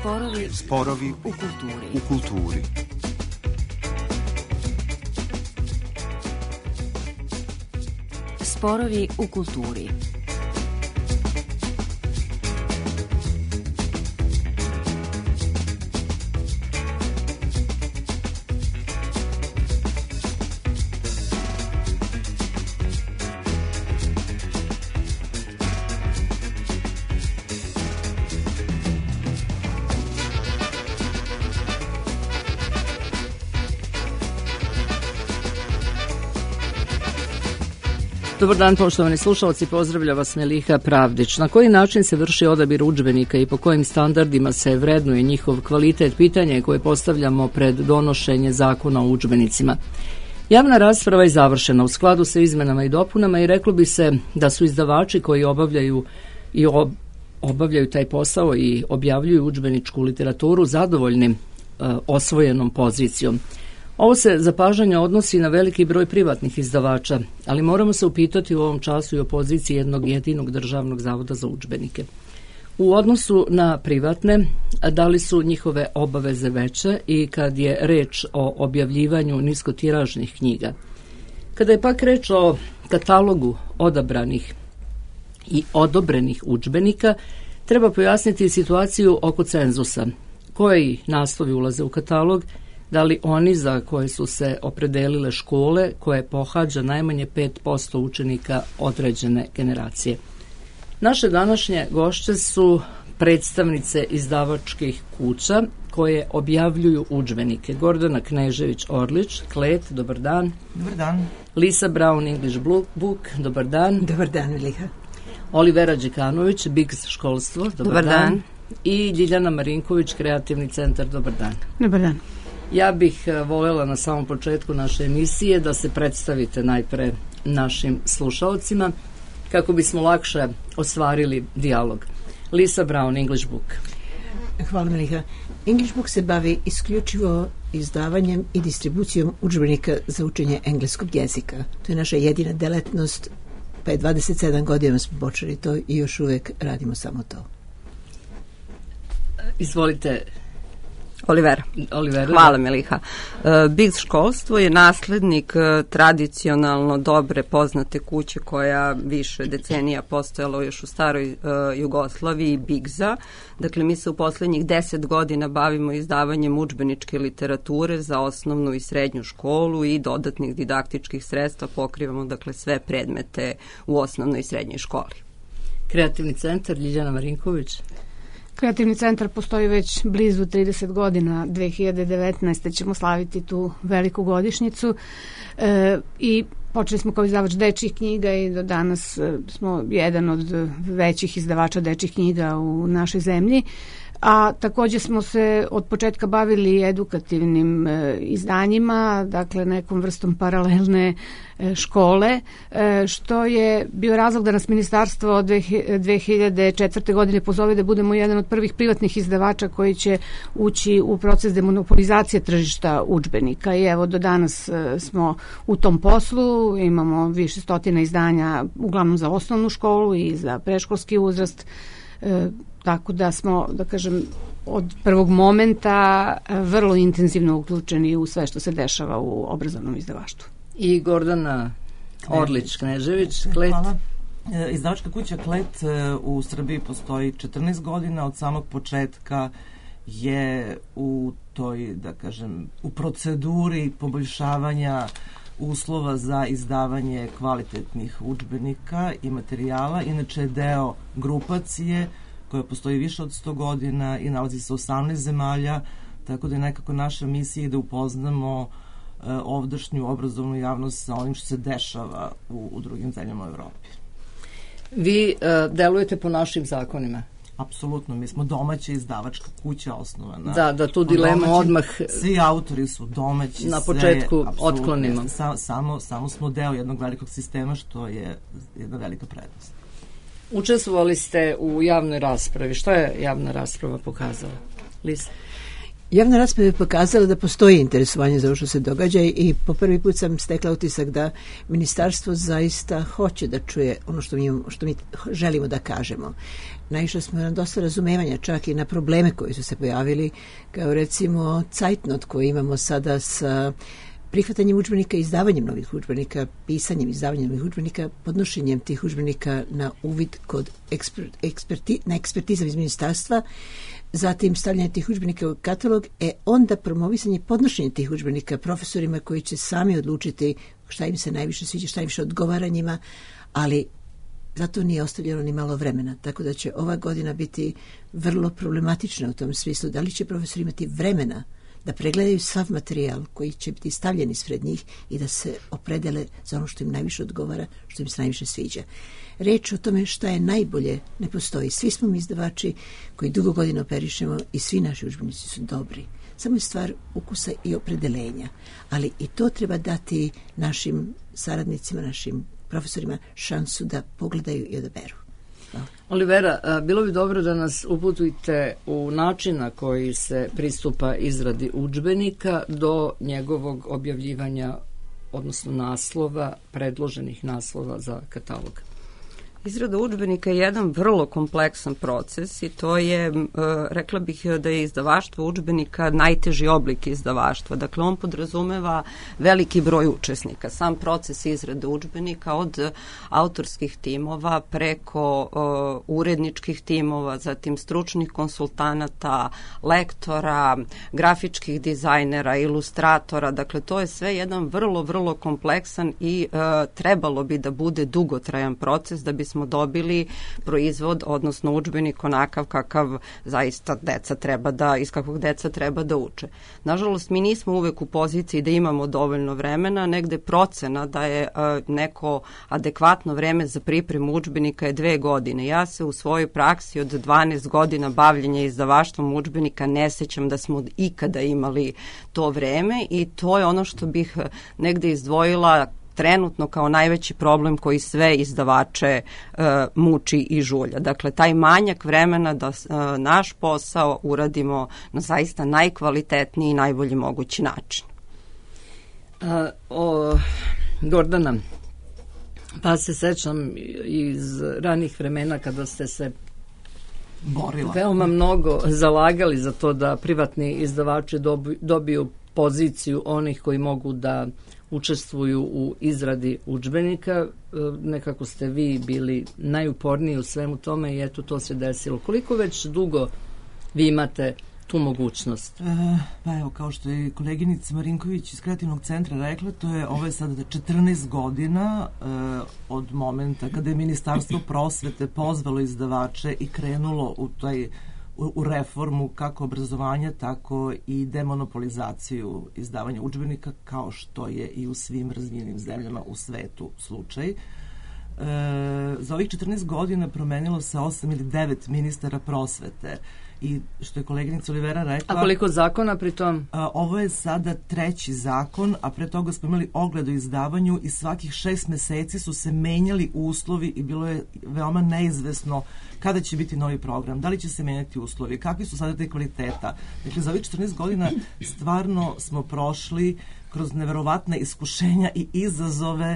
Sporovi u kulturi. Sporovi u kulturi. Dobar dan, poštovani slušalci, pozdravlja vas Meliha Pravdić. Na koji način se vrši odabir udžbenika i po kojim standardima se vrednuje njihov kvalitet, pitanje koje postavljamo pred donošenje zakona o udžbenicima. Javna rasprava je završena u skladu sa izmenama i dopunama i reklo bi se da su izdavači koji obavljaju taj posao i objavljuju udžbeničku literaturu zadovoljni osvojenom pozicijom. Ovo se zapažanje odnosi na veliki broj privatnih izdavača, ali moramo se upitati u ovom času i o poziciji jednog jedinog državnog zavoda za udžbenike. U odnosu na privatne, da li su njihove obaveze veće i kad je reč o objavljivanju niskotiražnih knjiga? Kada je pak reč o katalogu odabranih i odobrenih udžbenika, treba pojasniti situaciju oko cenzusa. Koji naslovi ulaze u katalog? Da li oni za koje su se opredelile škole koje pohađa najmanje 5% učenika određene generacije? Naše današnje gošće su predstavnice izdavačkih kuća koje objavljuju udžbenike. Gordana Knežević-Orlić, Klet, dobar dan. Dobar dan. Lisa Brown, English Book, dobar dan. Dobar dan, Meliha. Olivera Đikanović, Bigz školstvo, dobar dan. I Ljiljana Marinković, Kreativni centar, dobar dan. Dobar dan. Ja bih voljela na samom početku naše emisije da se predstavite najpre našim slušalcima kako bismo lakše ostvarili dijalog. Lisa Brown, English Book. Hvala, Meliha. English Book se bavi isključivo izdavanjem i distribucijom udžbenika za učenje engleskog jezika. To je naša jedina delatnost, pa je 27 godina smo počeli to i još uvek radimo samo to. Izvolite, Olivera. Hvala, Meliha. Bigz školstvo je naslednik tradicionalno dobre poznate kuće koja više decenija postojala još u staroj Jugoslaviji, Bigza. Dakle, mi se u poslednjih 10 godina bavimo izdavanjem udžbeničke literature za osnovnu i srednju školu i dodatnih didaktičkih sredstva. Pokrivamo, dakle, sve predmete u osnovnoj i srednjoj školi. Kreativni centar, Ljiljana Marinković. Kreativni centar postoji već blizu 30 godina, 2019. ćemo slaviti tu veliku godišnjicu i počeli smo kao izdavač dečjih knjiga i do danas smo jedan od većih izdavača dečjih knjiga u našoj zemlji. A također smo se od početka bavili edukativnim izdanjima, dakle nekom vrstom paralelne škole, što je bio razlog da nas ministarstvo 2004. godine pozove da budemo jedan od prvih privatnih izdavača koji će ući u proces demonopolizacije tržišta udžbenika. I evo, do danas smo u tom poslu, imamo više stotina izdanja, uglavnom za osnovnu školu i za predškolski uzrast, tako da smo, da kažem, od prvog momenta vrlo intenzivno uključeni u sve što se dešava u obrazovnom izdavaštvu. I Gordana Orlić Knežević, Klet. Hvala. Izdavačka kuća Klet u Srbiji postoji 14 godina. Od samog početka je u toj, da kažem, u proceduri poboljšavanja uslova za izdavanje kvalitetnih udžbenika i materijala. Inače je deo grupacije koja postoji više od 100 godina i nalazi se u 18 zemalja, tako da je nekako naša misija da upoznamo ovdašnju obrazovnu javnost sa onim što se dešava u drugim zemljama u Evropi. Vi delujete po našim zakonima? Apsolutno, mi smo domaća izdavačka kuća osnovana. Da, tu dilemu odmah svi autori su domaći. Na početku otklonimo. Samo smo deo jednog velikog sistema, što je jedna velika prednost. Učestvovali ste u javnoj raspravi. Šta je javna rasprava pokazala? Lisa? Javna rasprava je pokazala da postoji interesovanje za ovo što se događa i po prvi put sam stekla utisak da ministarstvo zaista hoće da čuje ono što mi želimo da kažemo. Naišli smo na dosta razumevanja čak i na probleme koji su se pojavili, kao recimo cajtnot koji imamo sada sa prihvatanjem udžbenika, izdavanjem novih udžbenika, pisanjem, izdavanjem novih udžbenika, podnošenjem tih udžbenika na uvid kod ekspertizam iz ministarstva, zatim stavljanje tih udžbenika u katalog, onda promovisanje i podnošenje tih udžbenika profesorima koji će sami odlučiti šta im se najviše sviđa, šta im više odgovara njima, ali zato nije ostavljeno ni malo vremena, tako da će ova godina biti vrlo problematična u tom smislu. Da li će profesori imati vremena da pregledaju sav materijal koji će biti stavljen ispred njih i da se opredele za ono što im najviše odgovara, što im se najviše sviđa. Reč o tome šta je najbolje ne postoji. Svi smo mi izdavači koji dugo godina operišemo i svi naši udžbenici su dobri. Samo je stvar ukusa i opredelenja. Ali i to treba dati našim saradnicima, našim profesorima šansu da pogledaju i odaberu. Olivera, bilo bi dobro da nas uputite u način na koji se pristupa izradi udžbenika do njegovog objavljivanja, odnosno naslova, predloženih naslova za katalog. Izrada udžbenika je jedan vrlo kompleksan proces i to je, rekla bih da je izdavaštvo udžbenika najteži oblik izdavaštva. Dakle, on podrazumeva veliki broj učesnika. Sam proces izrade udžbenika od autorskih timova preko uredničkih timova, zatim stručnih konsultanata, lektora, grafičkih dizajnera, ilustratora. Dakle, to je sve jedan vrlo, vrlo kompleksan i trebalo bi da bude dugotrajan proces da bi smo dobili proizvod, odnosno udžbenik onakav kakav zaista deca treba da, iz kakvog deca treba da uče. Nažalost, mi nismo uvek u poziciji da imamo dovoljno vremena, negde procena da je neko adekvatno vreme za pripremu udžbenika je 2 godine. Ja se u svojoj praksi od 12 godina bavljenja izdavaštvom udžbenika ne sećam da smo ikada imali to vreme i to je ono što bih negde izdvojila trenutno kao najveći problem koji sve izdavače muči i žulja. Dakle, taj manjak vremena da naš posao uradimo na zaista najkvalitetniji i najbolji mogući način. Gordana, pa se sećam iz ranih vremena kada ste se veoma mnogo zalagali za to da privatni izdavači dobiju poziciju onih koji mogu da učestvuju u izradi udžbenika. Nekako ste vi bili najuporniji u svemu tome i eto to se desilo. Koliko već dugo vi imate tu mogućnost? Pa evo, kao što je koleginica Marinković iz Kreativnog centra rekla, ovo je sada 14 godina od momenta kada je Ministarstvo prosvete pozvalo izdavače i krenulo u reformu kako obrazovanja, tako i demonopolizaciju izdavanja udžbenika, kao što je i u svim razvijenim zemljama u svetu slučaj. Za ovih 14 godina promenilo se 8 ili 9 ministara prosvete i što je koleginica Olivera rekla... A koliko zakona pri tom? Ovo je sada 3. zakon, a pre toga smo imali ogled o izdavanju i svakih 6 meseci su se menjali uslovi i bilo je veoma neizvesno kada će biti novi program, da li će se menjati uslovi, kakvi su sada te kvaliteta. Dakle, za ovih 14 godina stvarno smo prošli kroz neverovatne iskušenja i izazove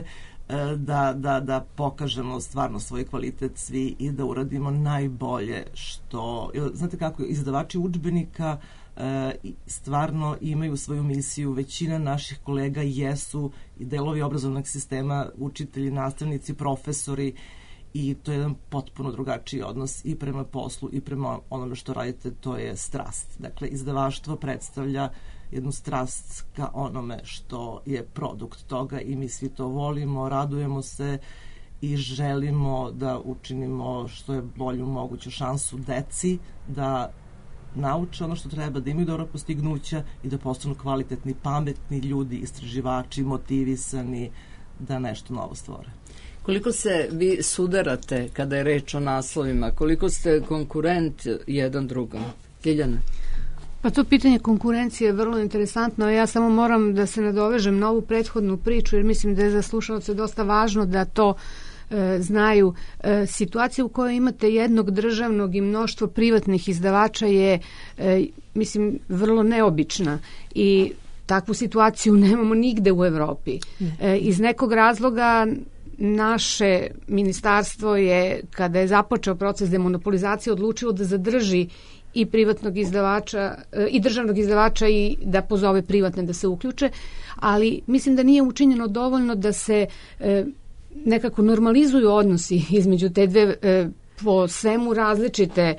da pokažemo stvarno svoj kvalitet svi i da uradimo najbolje što... Znate kako, izdavači udžbenika stvarno imaju svoju misiju. Većina naših kolega jesu i delovi obrazovnog sistema, učitelji, nastavnici, profesori i to je jedan potpuno drugačiji odnos i prema poslu i prema onome što radite, to je strast. Dakle, izdavaštvo predstavlja jednu strast ka onome što je produkt toga i mi svi to volimo, radujemo se i želimo da učinimo što je bolju moguću šansu deci da nauče ono što treba, da imaju dobra postignuća i da postanu kvalitetni, pametni ljudi, istraživači, motivisani da nešto novo stvore. Koliko se vi sudarate kada je reč o naslovima? Koliko ste konkurent jedan drugom? Ljiljana? Pa to pitanje konkurencije je vrlo interesantno. Ja samo moram da se nadovežem na ovu prethodnu priču, jer mislim da je za slušalce dosta važno da to znaju, situacija u kojoj imate jednog državnog i mnoštvo privatnih izdavača je, mislim, vrlo neobična i takvu situaciju nemamo nigde u Evropi. Iz nekog razloga naše ministarstvo je, kada je započeo proces demonopolizacije, odlučilo da zadrži i privatnog izdavača i državnog izdavača i da pozove privatne da se uključe, ali mislim da nije učinjeno dovoljno da se nekako normalizuju odnosi između te dve po svemu različite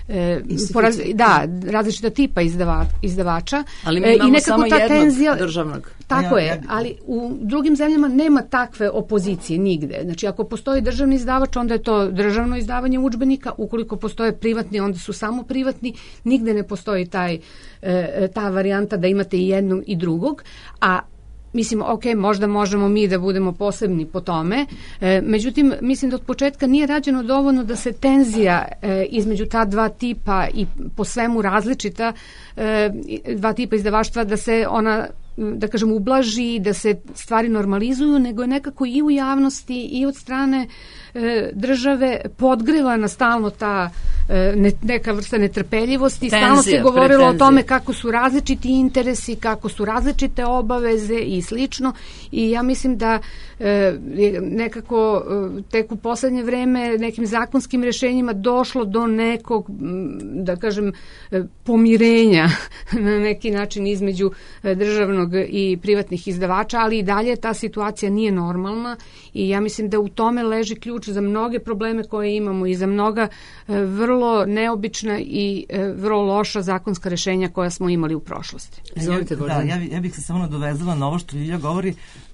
različita tipa izdavača. Ali mi imamo samo jednog tenzija, državnog. Tako je, ali u drugim zemljama nema takve opozicije nigde. Znači, ako postoji državni izdavač, onda je to državno izdavanje udžbenika, ukoliko postoje privatni, onda su samo privatni, nigde ne postoji ta varijanta da imate i jednog i drugog, a mislim, ok, možda možemo mi da budemo posebni po tome, međutim, mislim da od početka nije rađeno dovoljno da se tenzija između ta dva tipa i po svemu različita dva tipa izdavaštva, da se ona, da kažem, ublaži, da se stvari normalizuju, nego je nekako i u javnosti i od strane države podgrevana stalno ta neka vrsta netrpeljivosti. Stalno se govorilo o tome kako su različiti interesi, kako su različite obaveze i slično, i ja mislim da nekako tek u poslednje vreme nekim zakonskim rešenjima došlo do nekog, da kažem, pomirenja na neki način između državnog i privatnih izdavača, ali i dalje ta situacija nije normalna i ja mislim da u tome leži ključ za mnoge probleme koje imamo i za mnoga vrlo neobična i vrlo loša zakonska rešenja koja smo imali u prošlosti. Ja bih se samo nadovezala na ovo što Ljilja govori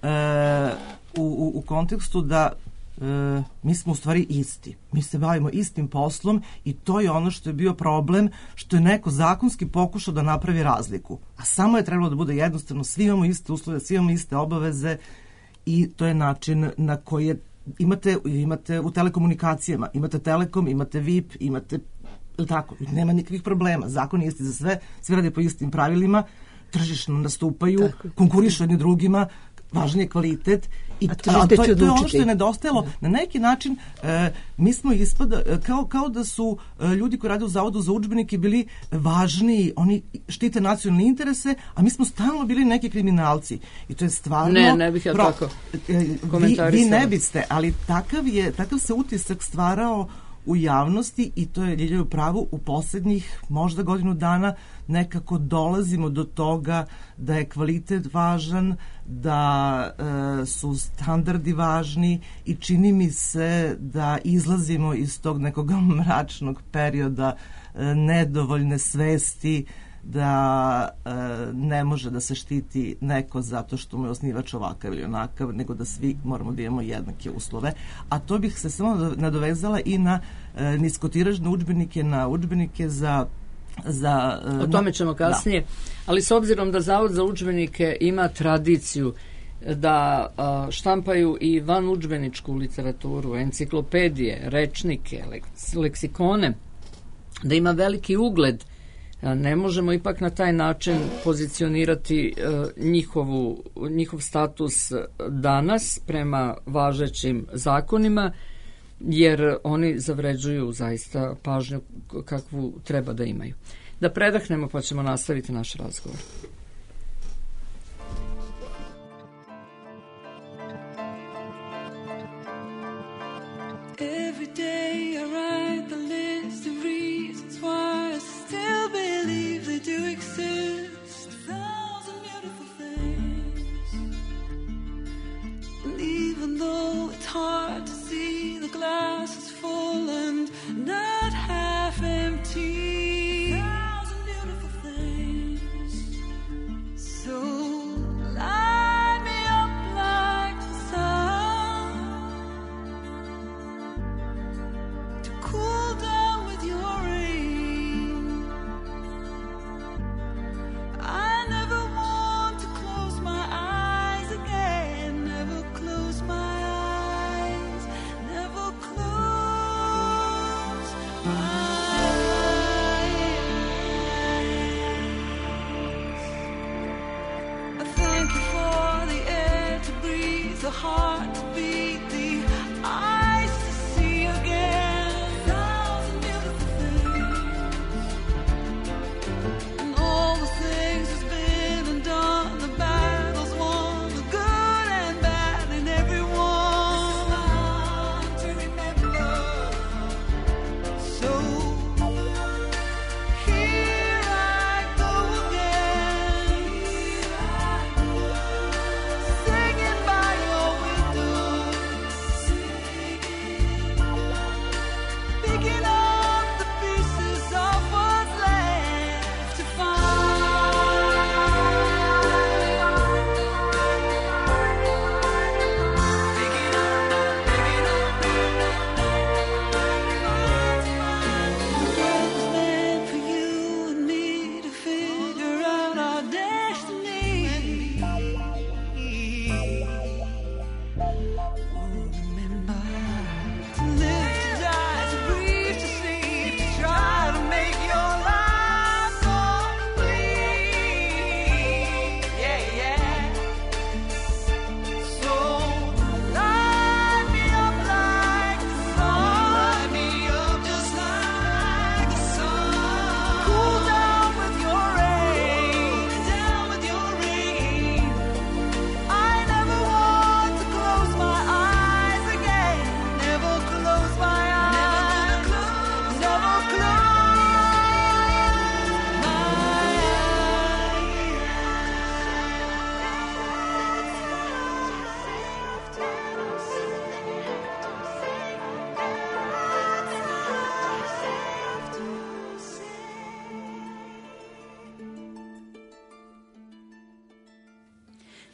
u kontekstu da mi smo u stvari isti. Mi se bavimo istim poslom i to je ono što je bio problem, što je neko zakonski pokušao da napravi razliku. A samo je trebalo da bude jednostavno, svi imamo iste uslove, svi imamo iste obaveze i to je način na koji je imate u telekomunikacijama, imate Telekom, imate VIP, imate, tako, nema nikakvih problema, zakon je isti za sve, svi rade po istim pravilima, tržišno nastupaju, konkurišu jedni drugima, važan je kvalitet i to je ono što je nedostajalo. Na neki način mi smo ispada, kao da su ljudi koji rade u Zavodu za udžbenike bili važniji, oni štite nacionalne interese, a mi smo stalno bili neki kriminalci. I to je stvarno... Ne bih ja tako komentarisala. Vi ne biste, ali takav se utisak stvarao u javnosti i to je Ljilja u pravu, u poslednjih možda godinu dana nekako dolazimo do toga da je kvalitet važan, da su standardi važni i čini mi se da izlazimo iz tog nekog mračnog perioda nedovoljne svesti da ne može da se štiti neko zato što mu je osnivač ovakav ili onakav, nego da svi moramo da imamo jednake uslove. A to bih se samo nadovezala i na niskotiražne udžbenike, na udžbenike za o tome ćemo kasnije, da. Ali s obzirom da Zavod za udžbenike ima tradiciju da štampaju i van udžbeničku literaturu, enciklopedije, rečnike, leksikone, da ima veliki ugled, ne možemo ipak na taj način pozicionirati njihov status danas prema važećim zakonima, jer oni zavređuju zaista pažnju kakvu treba da imaju. Da predahnemo pa ćemo nastaviti naš razgovor. Every day I write the list of reasons why I still believe they do exist. 1,000 beautiful things. And even though it's hard to see, the glass is full and not half empty. 1,000 beautiful things. So light me up like the sun, to cool down with your rain. I never want to close my eyes again, never close my eyes.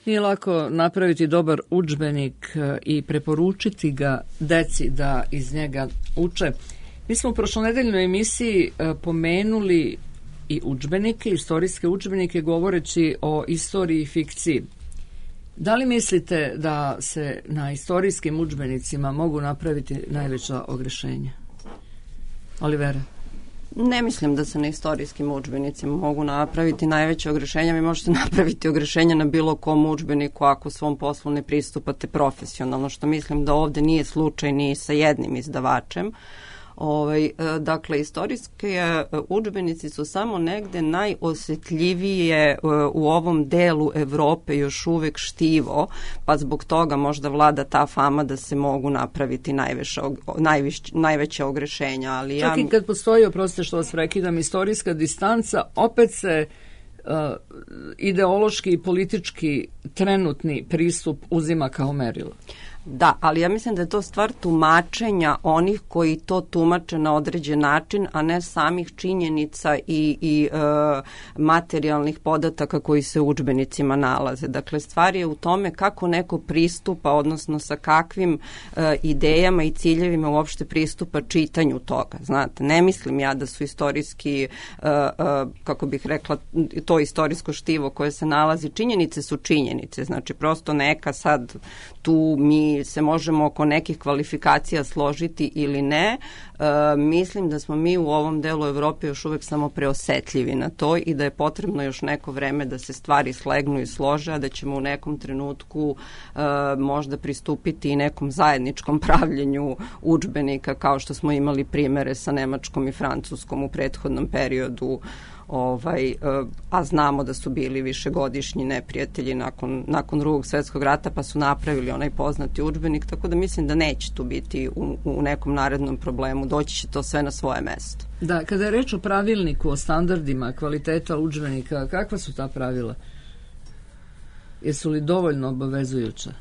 nije lako napraviti dobar udžbenik i preporučiti ga deci da iz njega uče. Mi smo u prošlonedeljnoj emisiji pomenuli i udžbenike, istorijske udžbenike, govoreći o istoriji i fikciji. Da li mislite da se na istorijskim udžbenicima mogu napraviti najveća ogrešenja? Olivera? Ne mislim da se na istorijskim udžbenicima mogu napraviti najveće ogrešenja. Vi možete napraviti ogrešenja na bilo kom udžbeniku ako svom poslu ne pristupate profesionalno, što mislim da ovde nije slučaj ni sa jednim izdavačem. Dakle, istorijske udžbenici su samo negde najosetljivije u ovom delu Evrope još uvek štivo, pa zbog toga možda vlada ta fama da se mogu napraviti najveće ogrešenja. Ali čak i kad postoji, oprostite što vas prekidam, istorijska distanca, opet se ideološki i politički trenutni pristup uzima kao merilo. Da, ali ja mislim da je to stvar tumačenja onih koji to tumače na određen način, a ne samih činjenica i materijalnih podataka koji se u udžbenicima nalaze. Dakle, stvar je u tome kako neko pristupa, odnosno sa kakvim idejama i ciljevima uopšte pristupa čitanju toga. Znate, ne mislim ja da su istorijski, kako bih rekla, to istorijsko štivo koje se nalazi, činjenice su činjenice. Znači, prosto neka sad tu mi se možemo oko nekih kvalifikacija složiti ili ne. Mislim da smo mi u ovom delu Evrope još uvek samo preosetljivi na to i da je potrebno još neko vreme da se stvari slegnu i slože, a da ćemo u nekom trenutku možda pristupiti i nekom zajedničkom pravljenju udžbenika, kao što smo imali primere sa Nemačkom i Francuskom u prethodnom periodu, a znamo da su bili višegodišnji neprijatelji nakon Drugog svjetskog rata, pa su napravili onaj poznati udžbenik, tako da mislim da neće tu biti u nekom narednom problemu, doći će to sve na svoje mesto. Da, kada je reč o pravilniku, o standardima kvaliteta udžbenika, kakva su ta pravila? Jesu li dovoljno obavezujuća?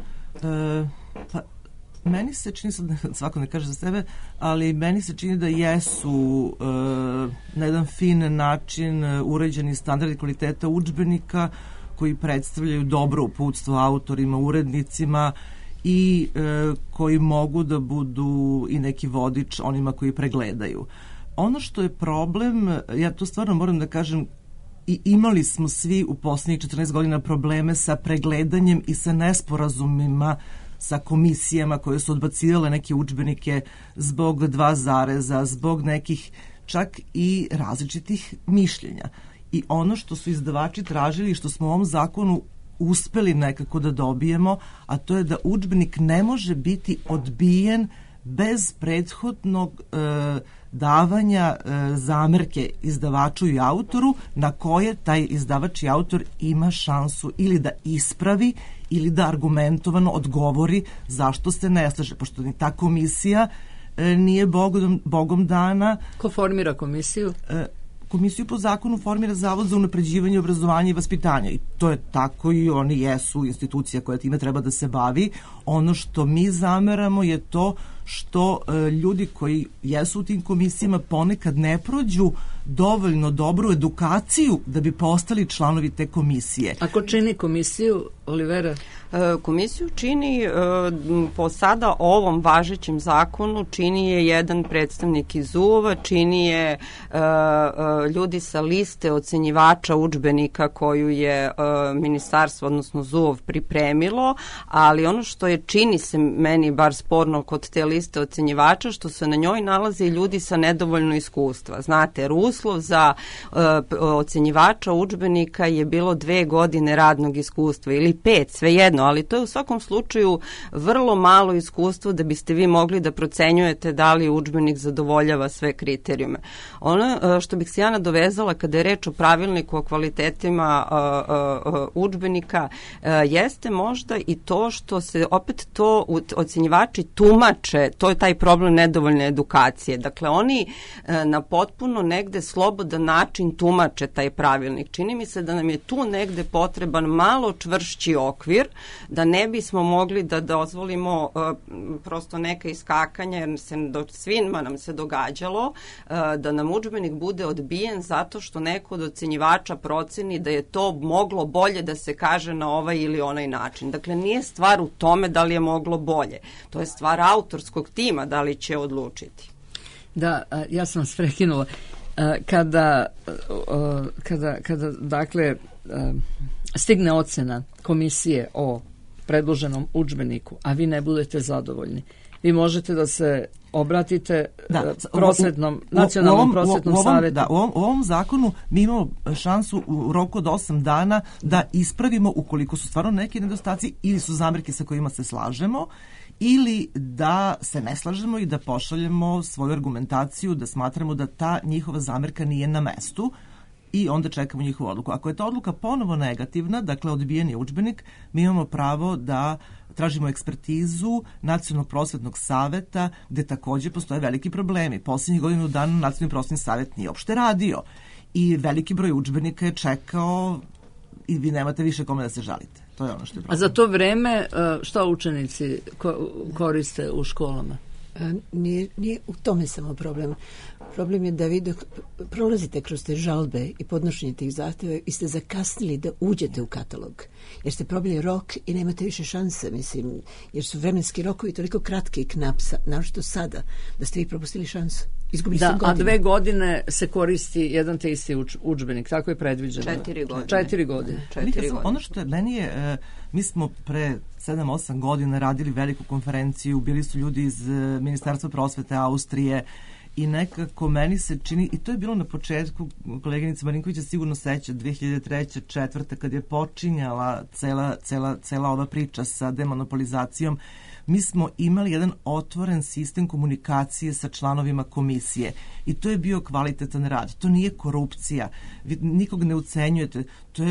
Meni se čini, svako ne kaže za sebe, ali meni se čini da jesu na jedan fin način uređeni standardi kvaliteta udžbenika koji predstavljaju dobro uputstvo autorima, urednicima i koji mogu da budu i neki vodič onima koji pregledaju. Ono što je problem, ja to stvarno moram da kažem, i imali smo svi u poslednjih 14 godina probleme sa pregledanjem i sa nesporazumima sa komisijama koje su odbacivale neke udžbenike zbog 2 zareza, zbog nekih čak i različitih mišljenja. I ono što su izdavači tražili i što smo u ovom zakonu uspeli nekako da dobijemo, a to je da udžbenik ne može biti odbijen bez prethodnog davanja zamerke izdavaču i autoru, na koje taj izdavač i autor ima šansu ili da ispravi ili da argumentovano odgovori zašto se ne slaže, pošto ni ta komisija nije bogom dana. Ko formira komisiju? Komisiju po zakonu formira Zavod za unapređivanje obrazovanja i vaspitanja i to je tako i oni jesu institucija koja time treba da se bavi. Ono što mi zameramo je to što ljudi koji jesu u tim komisijama ponekad ne prođu dovoljno dobru edukaciju da bi postali članovi te komisije. A ko čini komisiju, Olivera? Komisiju čini po sada ovom važećem zakonu, čini je jedan predstavnik iz UV-a, čini je ljudi sa liste ocenjivača udžbenika koju je ministarstvo, odnosno ZUV pripremilo, ali ono što je čini se meni bar sporno kod te liste ocenjivača, što se na njoj nalaze i ljudi sa nedovoljno iskustva. Znate, jer uslov za ocenjivača udžbenika je bilo 2 godine radnog iskustva ili 5, svejedno, ali to je u svakom slučaju vrlo malo iskustvo da biste vi mogli da procenjujete da li udžbenik zadovoljava sve kriterijume. Ono što bih se ja nadovezala kada je reč o pravilniku o kvalitetima udžbenika jeste možda i to što se opet to ocenjivači tumače to je taj problem nedovoljne edukacije. Dakle, oni na potpuno negde slobodan način tumače taj pravilnik. Čini mi se da nam je tu negde potreban malo čvršći okvir, da ne bismo mogli da dozvolimo prosto neka iskakanja, jer svima nam se događalo da nam udžbenik bude odbijen zato što neko od ocenjivača proceni da je to moglo bolje da se kaže na ovaj ili onaj način. Dakle, nije stvar u tome da li je moglo bolje. To je stvar autorskog tima da li će odlučiti. Da, ja sam vas prekinula. Kada dakle stigne ocena komisije o predloženom udžbeniku, a vi ne budete zadovoljni, vi možete da se obratite nacionalnom prosvetnom savetu. U ovom zakonu mi imamo šansu u roku od 8 dana da ispravimo ukoliko su stvarno neki nedostaci ili su zamerke sa kojima se slažemo, ili da se ne slažemo i da pošaljemo svoju argumentaciju da smatramo da ta njihova zamerka nije na mestu i onda čekamo njihovu odluku. Ako je ta odluka ponovo negativna, dakle odbijen je udžbenik, mi imamo pravo da tražimo ekspertizu Nacionalnog prosvetnog saveta, gde takođe postoje veliki problemi. Poslednjih godinu dana Nacionalni prosvetni savet nije uopšte radio i veliki broj udžbenika je čekao i vi nemate više kome da se žalite. To je ono što je problem. A za to vreme šta učenici koriste u školama? Nije u tome samo problem. Problem je da vi dok prolazite kroz te žalbe i podnošenje tih zahtjeva i ste zakasnili da uđete u katalog, jer ste probili rok i nemate više šanse, mislim, jer su vremenski rokovi toliko kratki i knapsa, naročito sada, da ste vi propustili šansu. Da, a 2 godine se koristi jedan te isti udžbenik, tako je predviđeno. 4 godine. 4 godine. Ono što je, meni je, mi smo pre 7-8 godina radili veliku konferenciju, bili su ljudi iz Ministarstva prosvete Austrije i nekako meni se čini, i to je bilo na početku, koleginica Marinkovića sigurno seća, 2003-2004, kad je počinjala cela ova priča sa demonopolizacijom, mi smo imali jedan otvoren sistem komunikacije sa članovima komisije i to je bio kvalitetan rad. To nije korupcija. Vi nikog ne ucenjujete.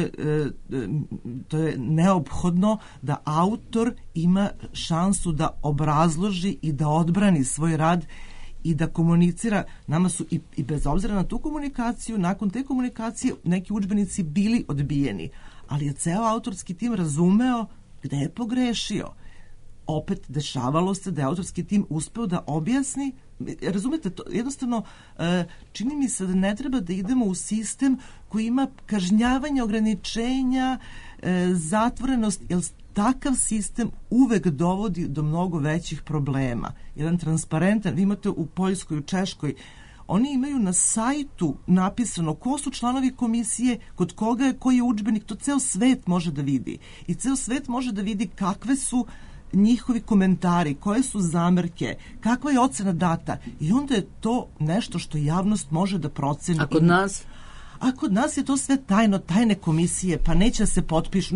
To je neophodno da autor ima šansu da obrazloži i da odbrani svoj rad i da komunicira. Nama su i bez obzira na tu komunikaciju, nakon te komunikacije neki udžbenici bili odbijeni, ali je ceo autorski tim razumeo gde je pogrešio. Opet dešavalo se da je autorski tim uspeo da objasni, razumete, to jednostavno čini mi se da ne treba da idemo u sistem koji ima kažnjavanje, ograničenja, zatvorenost, jer takav sistem uvek dovodi do mnogo većih problema. Jedan transparentan, vi imate u Poljskoj, u Češkoj, oni imaju na sajtu napisano ko su članovi komisije, kod koga je koji je udžbenik, to ceo svet može da vidi. I ceo svet može da vidi kakve su njihovi komentari, koje su zamerke, kakva je ocena data i onda je to nešto što javnost može da proceni. A kod nas? A kod nas je to sve tajno, tajne komisije, pa neće da se potpišu.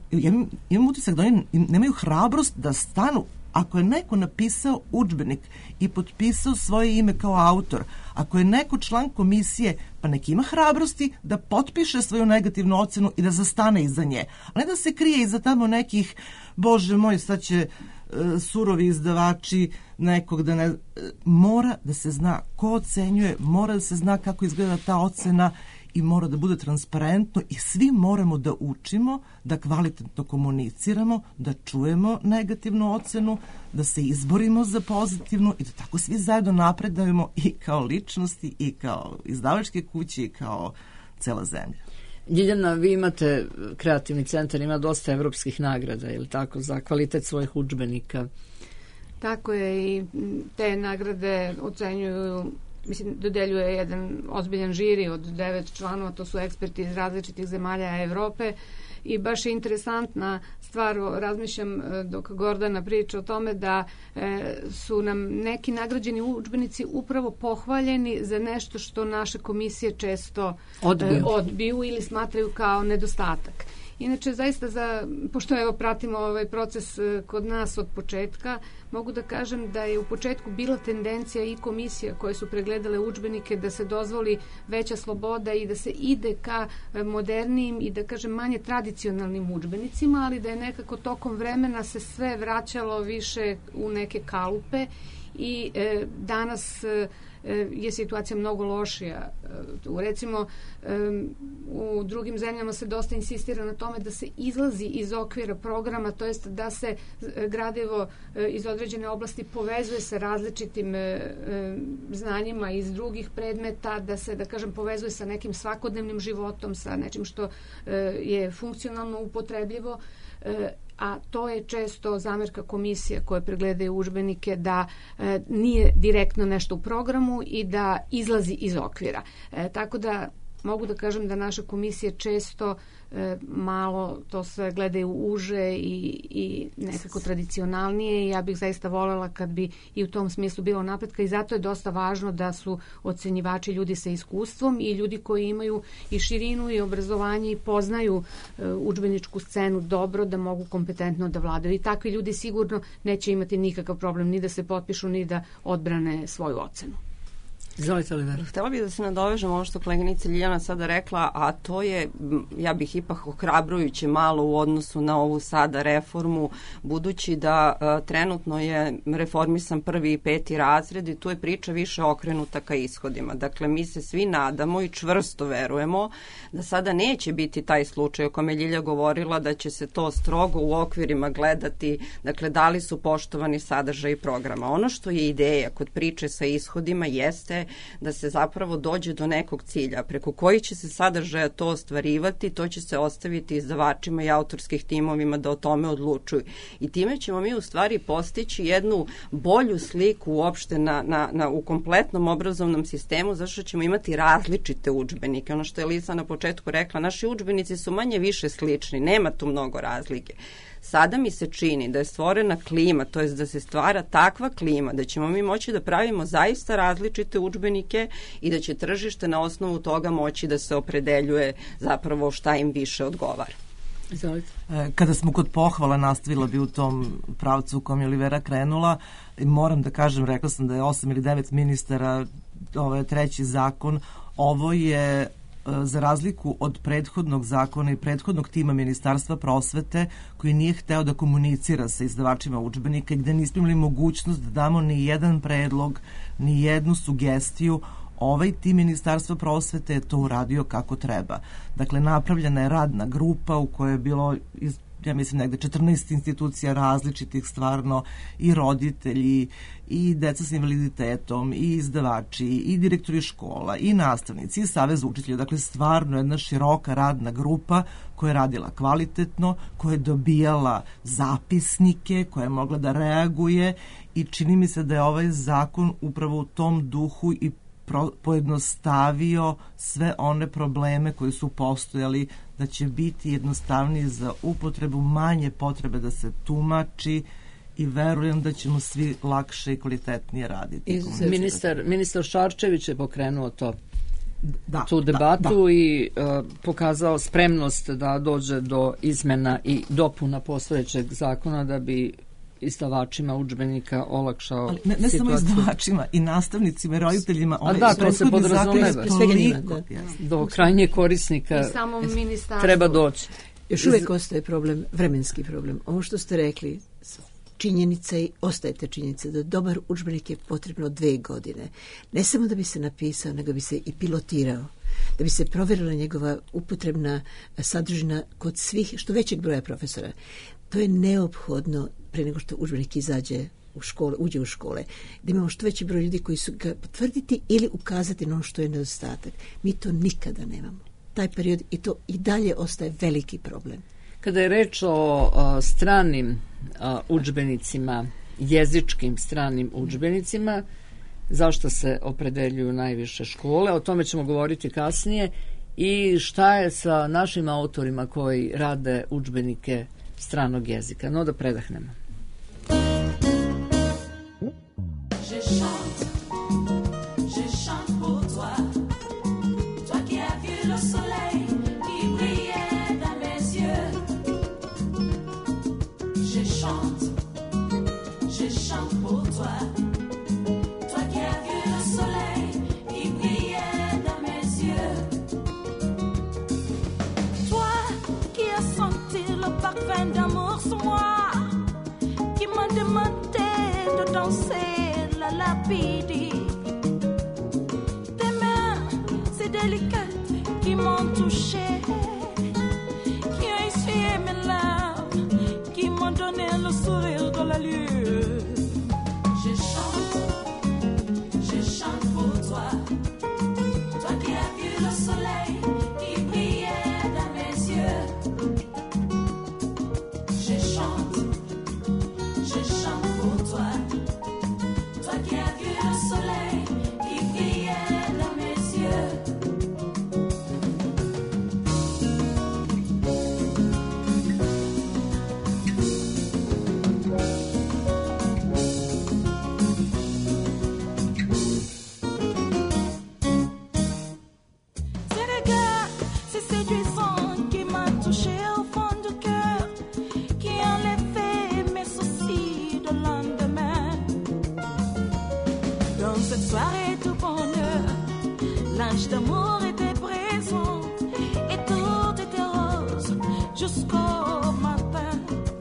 Imam utisak da oni nemaju hrabrost da stanu. Ako je neko napisao udžbenik i potpisao svoje ime kao autor, ako je neko član komisije, pa nek ima hrabrosti da potpiše svoju negativnu ocenu i da zastane iza nje. A ne da se krije iza tamo nekih, bože moj, sad će surovi izdavači nekog da ne... Mora da se zna ko ocenjuje, mora da se zna kako izgleda ta ocena i mora da bude transparentno i svi moramo da učimo, da kvalitetno komuniciramo, da čujemo negativnu ocenu, da se izborimo za pozitivnu i da tako svi zajedno napredujemo i kao ličnosti i kao izdavačke kuće i kao cela zemlja. Ljiljana, vi imate kreativni centar, ima dosta evropskih nagrada, ili tako, za kvalitet svojih udžbenika? Tako je, i te nagrade ocenjuju, mislim, dodeljuje jedan ozbiljan žiri od 9 članova, to su eksperti iz različitih zemalja Evrope i baš je interesantna stvar, razmišljam dok Gordana priča o tome da su nam neki nagrađeni udžbenici upravo pohvaljeni za nešto što naše komisije često odbiju ili smatraju kao nedostatak. Inače, zaista, pošto evo pratimo ovaj proces kod nas od početka, mogu da kažem da je u početku bila tendencija i komisija koje su pregledale udžbenike da se dozvoli veća sloboda i da se ide ka modernijim i da kažem manje tradicionalnim udžbenicima, ali da je nekako tokom vremena se sve vraćalo više u neke kalupe i danas je situacija mnogo lošija. Recimo, u drugim zemljama se dosta insistira na tome da se izlazi iz okvira programa, to jest da se gradivo iz određene oblasti povezuje sa različitim znanjima iz drugih predmeta, da se, da kažem, povezuje sa nekim svakodnevnim životom, sa nečim što je funkcionalno upotrebljivo, a to je često zamerka komisija koje pregledaju udžbenike da nije direktno nešto u programu i da izlazi iz okvira. Tako da mogu da kažem da naše komisije često malo to sve gledaju uže i nekako tradicionalnije i ja bih zaista voljela kad bi i u tom smislu bilo napretka i zato je dosta važno da su ocenjivači ljudi sa iskustvom i ljudi koji imaju i širinu i obrazovanje i poznaju udžbeničku scenu dobro da mogu kompetentno da vladaju i takvi ljudi sigurno neće imati nikakav problem ni da se potpišu ni da odbrane svoju ocenu. Izvolite, Olivera. Htela bih da se nadovežem ovo što koleginica Ljiljana sada rekla, a to je, ja bih ipak ohrabrujuće malo u odnosu na ovu sada reformu, budući da trenutno je reformisan 1. i 5. razred i tu je priča više okrenuta ka ishodima. Dakle, mi se svi nadamo i čvrsto verujemo da sada neće biti taj slučaj o kome Ljilja govorila, da će se to strogo u okvirima gledati, dakle, da li su poštovani sadržaj programa. Ono što je ideja kod priče sa ishodima jeste da se zapravo dođe do nekog cilja preko koji će se sadržaja to ostvarivati, to će se ostaviti izdavačima i autorskih timovima da o tome odlučuju. I time ćemo mi u stvari postići jednu bolju sliku uopšte u kompletnom obrazovnom sistemu, zašto ćemo imati različite udžbenike. Ono što je Lisa na početku rekla, naši udžbenici su manje više slični, nema tu mnogo razlike. Sada mi se čini da je stvorena klima, to jest da se stvara takva klima da ćemo mi moći da pravimo zaista različite udžbenike i da će tržište na osnovu toga moći da se opredeljuje zapravo šta im više odgovara. Izvolite. Kada smo kod pohvala, nastavila bi u tom pravcu u kom je Olivera krenula. Moram da kažem, rekla sam da je 8 ili 9 ministara, ovo je 3. zakon, ovo je za razliku od prethodnog zakona i prethodnog tima Ministarstva prosvete koji nije hteo da komunicira sa izdavačima udžbenika i gde nismo imali mogućnost da damo ni jedan predlog, ni jednu sugestiju, ovaj tim Ministarstva prosvete je to uradio kako treba. Dakle, napravljena je radna grupa u kojoj je bilo ja mislim negde 14 institucija različitih stvarno, i roditelji, i deca s invaliditetom, i izdavači, i direktori škola, i nastavnici, i savez učitelja. Dakle, stvarno jedna široka radna grupa koja je radila kvalitetno, koja je dobijala zapisnike, koja je mogla da reaguje i čini mi se da je ovaj zakon upravo u tom duhu i pojednostavio sve one probleme koji su postojali, da će biti jednostavniji za upotrebu, manje potrebe da se tumači i verujem da ćemo svi lakše i kvalitetnije raditi. Ministar Šarčević je pokrenuo tu debatu i pokazao spremnost da dođe do izmena i dopuna postojećeg zakona da bi izdavačima udžbenika olakšao situaciju. Ne samo izdavačima, i nastavnicima i roditeljima. To se podrazumeva. Do krajnjeg korisnika treba doći. Još uvijek ostaje problem, vremenski problem. Ovo što ste rekli, činjenica i ostajete činjenica da dobar udžbenik je potrebno 2 godine. Ne samo da bi se napisao, nego bi se i pilotirao. Da bi se provjerila njegova upotrebna sadržina kod svih, što većeg broja profesora. To je neophodno pre nego što udžbenik izađe u škole, uđe u škole. Da imamo što veći broj ljudi koji su ga potvrditi ili ukazati na ono što je nedostatak. Mi to nikada nemamo. Taj period i to i dalje ostaje veliki problem. Kada je reč o stranim udžbenicima, jezičkim stranim udžbenicima, zašto se opredeljuju najviše škole, o tome ćemo govoriti kasnije, i šta je sa našim autorima koji rade udžbenike stranog jezika. No, da predahnemo. Toi qui as vu le soleil qui brillait dans mes yeux. je chante pour toi. Toi qui as vu le soleil qui brillait dans mes yeux. Toi qui as senti le parfum d'amour sur moi, qui m'a demandé de danser la lapidie. Tes mains si délicates qui m'ont touché, qui ont essuyé mes larmes, qui m'ont donné le sourire de la lune. Je chante pour toi. Toi qui as vu le soleil qui brillait dans mes yeux. Je chante pour toi. Toi qui as vu le soleil qui brillait dans mes yeux. Ces regards, ces séduisants qui m'ont touché au fond du cœur, qui enlevé mes soucis de lendemain. Dans cette soirée de bonheur, l'ange d'amour était présent et tout était rose jusqu'au matin.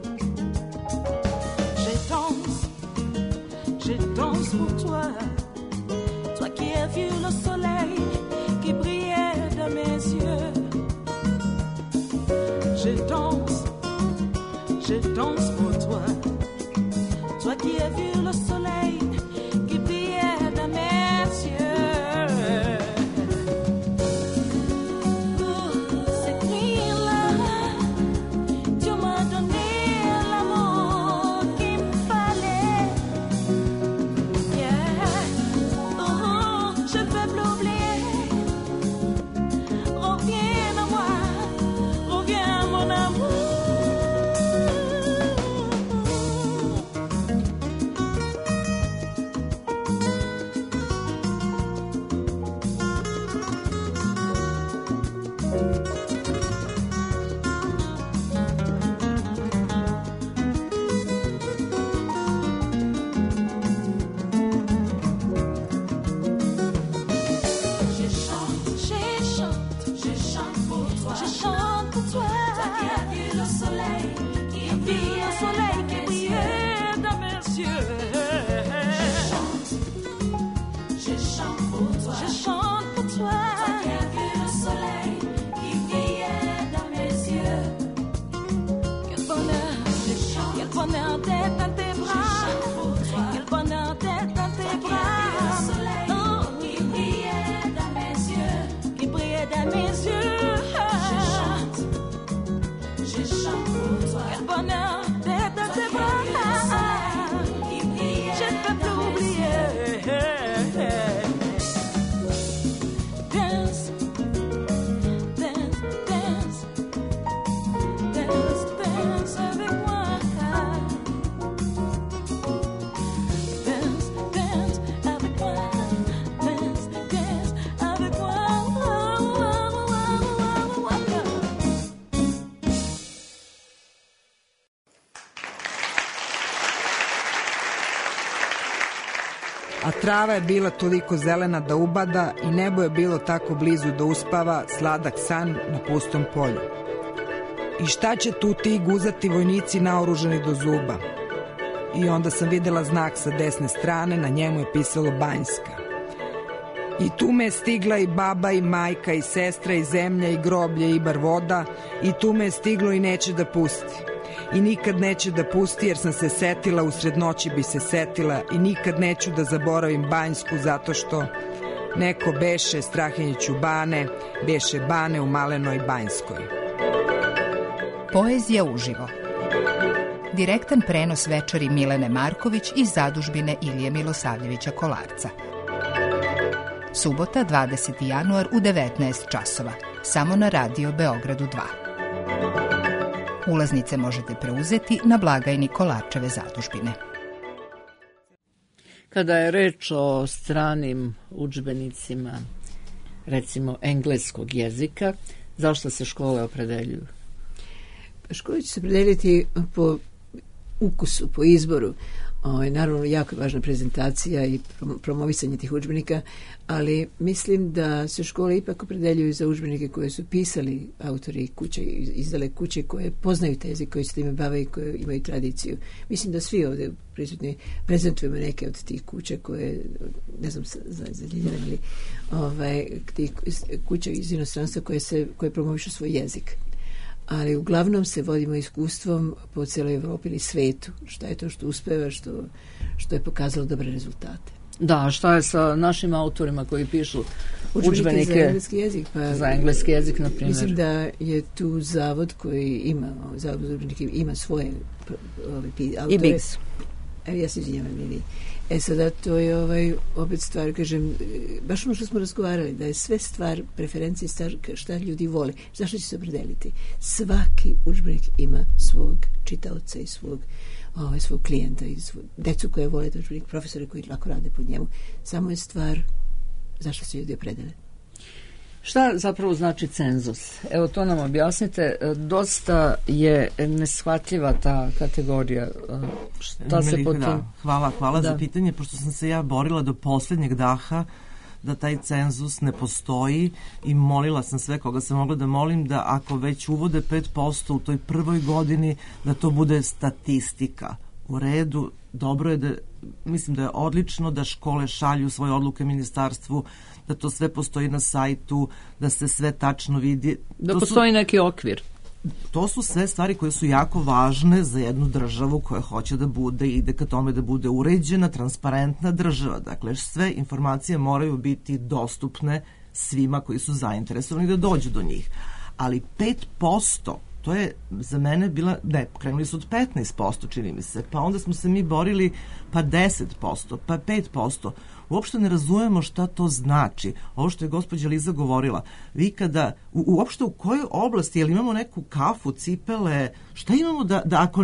Je danse pour toi, toi qui as vu le soleil qui brillait dans mes yeux. Je danse pour toi, toi qui as vu le soleil qui brillait dans mes yeux. Cette nuit-là, tu m'as donné l'amour qu'il me fallait. Yeah. Oh, je ne peux plus oublier. Reviens à moi, reviens mon amour. Je chante pour toi. Je chante pour toi. Toi qui as vu le soleil qui brillait dans mes yeux. Je chante pour toi. Je chante pour toi. Toi qui as vu le soleil qui brillait dans mes yeux. Quel bonheur d'être dans tes bras. Quel bonheur d'être dans tes bras. Qui brillait dans mes yeux. Qui brillait dans mes yeux. Je chante pour toi. Quel bonheur d'être dans tes bras. Je ne peux plus oublier. Dance, dance, dance, dance, dance avec moi. Dance, dance avec moi. Dance, dance avec moi. A trava je bila toliko zelena da ubada i nebo je bilo tako blizu da uspava sladak san na pustom polju. I šta će tu ti guzati vojnici naoružani do zuba? I onda sam videla znak sa desne strane, na njemu je pisalo Banjska. I tu me je stigla i baba i majka i sestra i zemlja i groblje i bar voda, i tu me je stiglo i neće da pusti. I nikad neće da pusti jer sam se setila, usred noći bi se setila, i nikad neću da zaboravim Banjsku zato što neko beše Strahinjiću Bane, beše Bane u Malenoj Banjskoj. Poezija uživo. Direktan prenos večeri Milene Marković iz zadužbine Ilije Milosavljevića Kolarca. Subota, 20. januar u 19 časova. Samo na Radio Beogradu 2. Ulaznice možete preuzeti na blagajni Kolarčeve zadužbine. Kada je reč o stranim udžbenicima, recimo engleskog jezika, zašto se škole opredeljuju? Škole će se opredeliti po ukusu, po izboru. Naravno, jako je važna prezentacija i promovisanje tih udžbenika, ali mislim da se škole ipak opredeljuju za udžbenike koje su pisali autori kuće, izdale kuće koje poznaju te jezik, koji se time bave i koje imaju tradiciju. Mislim da svi ovde prisutni prezentujemo neke od tih kuća koje, ne znam za Ljiljana ili tih kuća iz inostranstva koje promovišu svoj jezik. Ali uglavnom se vodimo iskustvom po cijeloj Evropi ili svetu. Šta je to što uspeva, što je pokazalo dobre rezultate. Da, šta je sa našim autorima koji pišu udžbenike za engleski jezik? Za engleski jezik, na primjer. Mislim da je tu zavod koji ima, zavod za udžbenike ima svoje autore. I BIX. Ja se izvinjavam, ili sada to je opet stvar, kažem, baš ono što smo razgovarali, da je sve stvar preferencije, šta ljudi vole, zašto će se opredeliti. Svaki udžbenik ima svog čitaoca i svog klijenta i decu koje vole taj udžbenik, profesore koji lako rade pod njemu. Samo je stvar zašto se ljudi opredele. Šta zapravo znači cenzus? Evo, to nam objasnite. Dosta je neshvatljiva ta kategorija. Šta se po tim... Hvala za pitanje, pošto sam se ja borila do posljednjeg daha da taj cenzus ne postoji i molila sam sve koga sam mogla da molim da ako već uvode 5% u toj prvoj godini, da to bude statistika. U redu, dobro je da, mislim da je odlično da škole šalju svoje odluke ministarstvu, da to sve postoji na sajtu, da se sve tačno vidi. Da postoji neki okvir. To su sve stvari koje su jako važne za jednu državu koja hoće da bude, ide ka tome da bude uređena, transparentna država. Dakle, sve informacije moraju biti dostupne svima koji su zainteresovani da dođu do njih. Ali 5%, to je za mene bila, krenuli su od 15%, čini mi se, pa onda smo se mi borili pa 10%, pa 5%. Uopšte ne razumemo šta to znači. Ovo što je gospođa Liza govorila. Vi kada, uopšte u kojoj oblasti, jel imamo neku kafu, cipele, šta imamo da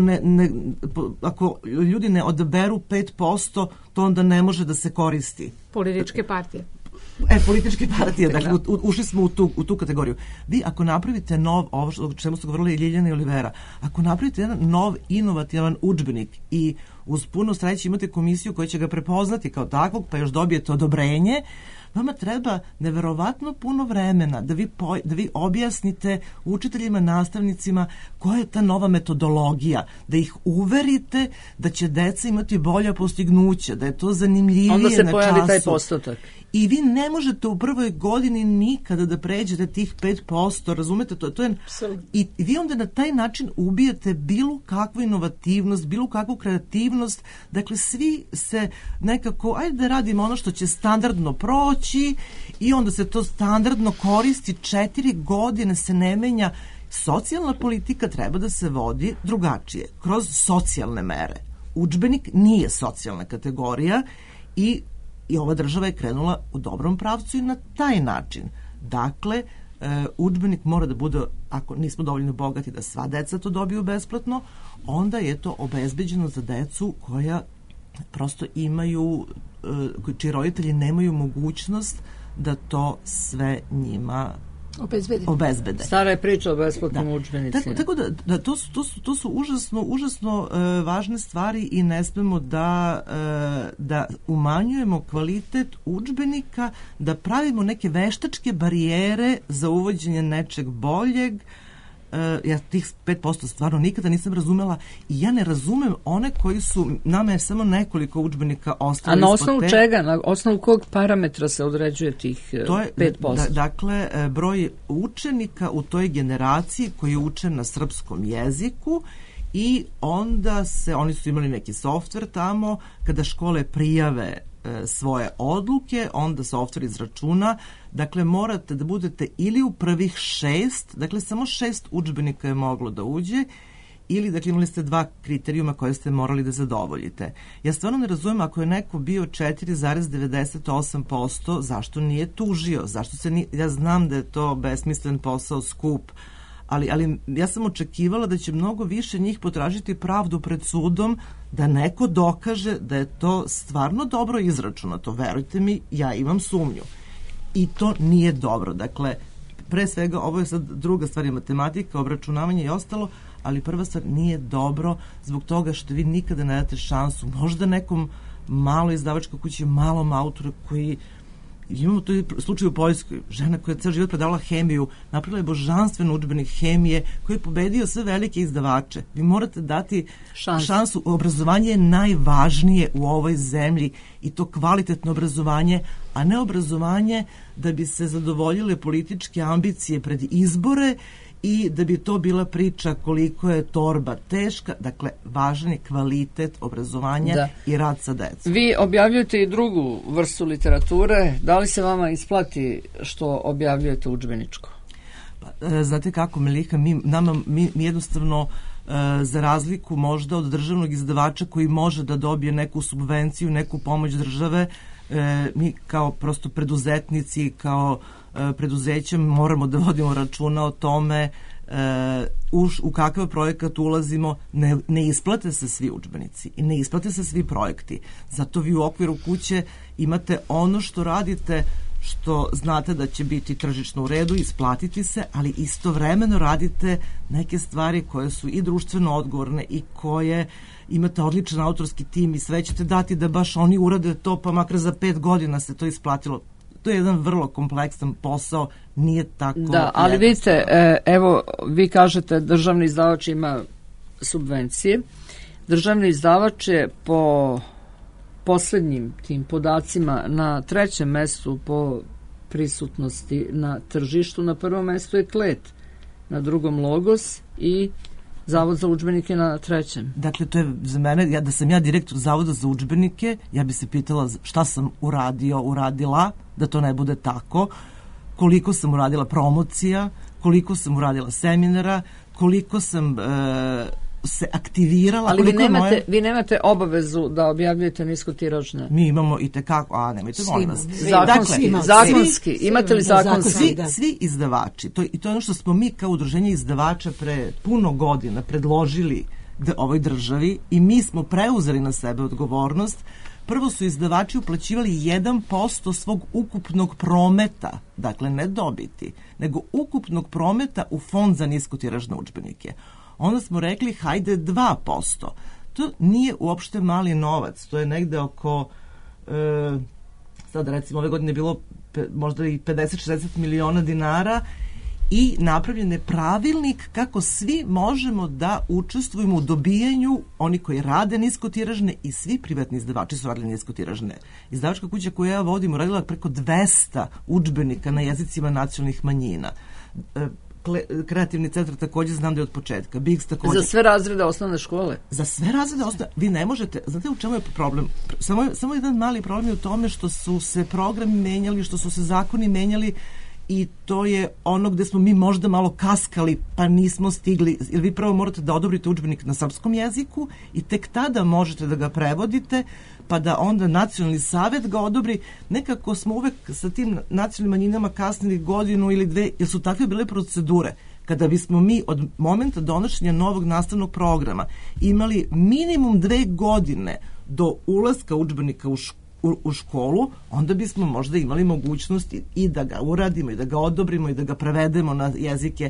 ako ljudi ne odaberu 5%, to onda ne može da se koristi? Političke partije. Političke partije, dakle, ušli smo u tu kategoriju. Vi ako napravite nov, ovo o čemu ste govorili Ljiljana i Olivera, ako napravite jedan nov, inovativan udžbenik i uz puno sreće imate komisiju koja će ga prepoznati kao takvog, pa još dobijete odobrenje, vama treba neverovatno puno vremena da vi objasnite učiteljima, nastavnicima koja je ta nova metodologija, da ih uverite da će deca imati bolja postignuća, da je to zanimljivije na času. Onda se pojavi taj postotak. I vi ne možete u prvoj godini nikada da pređete tih 5%, razumete? To je, i vi onda na taj način ubijete bilo kakvu inovativnost, bilo kakvu kreativnost. Dakle, svi se nekako, ajde da radimo ono što će standardno proći i onda se to standardno koristi, 4 godine se ne menja. Socijalna politika treba da se vodi drugačije, kroz socijalne mere. Udžbenik nije socijalna kategorija i ova država je krenula u dobrom pravcu i na taj način. Dakle, udžbenik mora da bude, ako nismo dovoljno bogati da sva deca to dobiju besplatno, onda je to obezbeđeno za decu koja prosto imaju, čiji roditelji nemaju mogućnost da to sve njima obezbede. Stara je priča o besplatnom udžbenicima. Tako da to su užasno važne stvari i ne smemo da umanjujemo kvalitet udžbenika, da pravimo neke veštačke barijere za uvođenje nečeg boljeg. Ja tih 5% stvarno nikada nisam razumela i ja ne razumem one koji su, nama je samo nekoliko udžbenika ostalo. A na osnovu čega? Na osnovu kog parametra se određuje tih 5%? Dakle, broj učenika u toj generaciji koji uče na srpskom jeziku i onda oni su imali neki softver tamo, kada škole prijave svoje odluke, onda softver izračuna, dakle morate da budete ili u prvih 6, dakle samo 6 udžbenika je moglo da uđe, ili dakle imali ste 2 kriterijuma koje ste morali da zadovoljite. Ja stvarno ne razumem, ako je neko bio 4,98%, zašto nije tužio? Zašto se nije, ja znam da je to besmislen posao, skup, ali ja sam očekivala da će mnogo više njih potražiti pravdu pred sudom, da neko dokaže da je to stvarno dobro izračunato. Verujte mi, ja imam sumnju. I to nije dobro. Dakle, pre svega, ovo je sad druga stvar, je matematika, obračunavanje i ostalo, ali prva stvar nije dobro zbog toga što vi nikada ne date šansu možda nekom malo izdavačkoj kući, malom autoru koji imamo to slučaj u Poljskoj, žena koja je ceo život predavala hemiju, napravila je božanstven udžbenik hemije koji je pobedio sve velike izdavače. Vi morate dati šansu. Obrazovanje je najvažnije u ovoj zemlji i to kvalitetno obrazovanje, a ne obrazovanje da bi se zadovoljile političke ambicije pred izbore i da bi to bila priča koliko je torba teška. Dakle, važan je kvalitet obrazovanja i rad sa decom. Vi objavljujete i drugu vrstu literature. Da li se vama isplati što objavljujete udžbeničko? Znate kako, Melika, mi jednostavno za razliku možda od državnog izdavača koji može da dobije neku subvenciju, neku pomoć države, mi kao prosto preduzetnici, kao preduzećem moramo da vodimo računa o tome u kakav projekat ulazimo. Ne isplate se svi udžbenici i ne isplate se svi projekti. Zato vi u okviru kuće imate ono što radite, što znate da će biti tržišno u redu, isplatiti se, ali istovremeno radite neke stvari koje su i društveno odgovorne i koje imate odličan autorski tim i sve ćete dati da baš oni urade to, pa makar za 5 godina se to isplatilo. To je jedan vrlo kompleksan posao, nije tako... Da, ali vidite, evo, vi kažete državni izdavač ima subvencije. Državni izdavač je po poslednjim tim podacima na 3. mestu po prisutnosti na tržištu. Na 1. mestu je Klet, na 2. Logos i Zavod za udžbenike na 3. Dakle, to je za mene, da sam ja direktor Zavoda za udžbenike, ja bi se pitala šta sam uradila, da to ne bude tako, koliko sam uradila promocija, koliko sam uradila seminara, koliko sam se aktivirala. Ali vi nemate obavezu da objavljujete niskotiražne. Mi imamo i tekako, nemojte, molim vas. Zakonski, imate li zakonski? Svi izdavači, i to je ono što smo mi kao udruženje izdavača pre puno godina predložili ovoj državi i mi smo preuzeli na sebe odgovornost. Prvo su izdavači uplaćivali 1% svog ukupnog prometa, dakle ne dobiti, nego ukupnog prometa u fond za niskotiražne udžbenike. Onda smo rekli, hajde 2%. To nije uopšte mali novac, to je negde oko, sad recimo ove godine je bilo možda i 50-60 miliona dinara i napravljen je pravilnik kako svi možemo da učestvujemo u dobijanju, oni koji rade niskotiražne i svi privatni izdavači su radili niskotiražne. Izdavačka kuća koju ja vodim uradila preko 200 udžbenika na jezicima nacionalnih manjina. Kreativni centar takođe znam da je od početka. Bigs takođe. Za sve razrede osnovne škole? Za sve razrede osnovne. Vi ne možete, znate u čemu je problem? Samo jedan mali problem je u tome što su se programi menjali, što su se zakoni menjali i to je ono gde smo mi možda malo kaskali pa nismo stigli, jer vi prvo morate da odobrite udžbenik na srpskom jeziku i tek tada možete da ga prevodite pa da onda nacionalni savet ga odobri. Nekako smo uvek sa tim nacionalnim manjinama kasnili godinu ili dve, jer su takve bile procedure. Kada bismo mi od momenta donošenja novog nastavnog programa imali minimum 2 godine do ulaska udžbenika u školu, onda bismo možda imali mogućnost i da ga uradimo i da ga odobrimo i da ga prevedemo na jezike.